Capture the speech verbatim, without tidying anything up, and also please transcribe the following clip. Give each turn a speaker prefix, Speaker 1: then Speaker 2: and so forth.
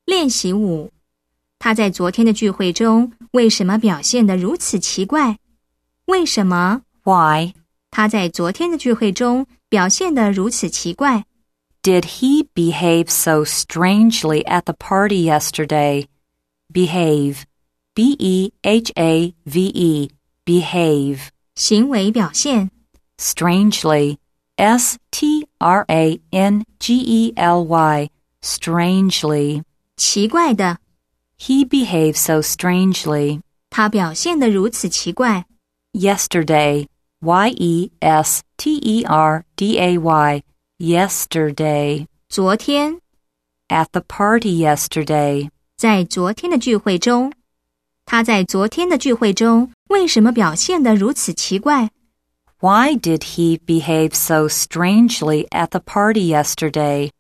Speaker 1: 练习五，他在昨天的聚会中为什么表现得如此奇怪？为什么
Speaker 2: Why
Speaker 1: 他在昨天的聚会中表现得如此奇怪？
Speaker 2: did he behave so strangely at the party yesterday? Behave, B E H A V E, behave.
Speaker 1: 行为表现
Speaker 2: Strangely, S T R A N G E L Y, strangely.
Speaker 1: 奇怪的
Speaker 2: He behaved so strangely.
Speaker 1: 他表现得如此奇怪。
Speaker 2: Yesterday, Y E S T E R D A Y, yesterday.
Speaker 1: 昨天
Speaker 2: At the party yesterday.
Speaker 1: 在昨天的聚会中，他在昨天的聚会中为什么表现得如此奇怪？
Speaker 2: Why did he behave so strangely at the party yesterday?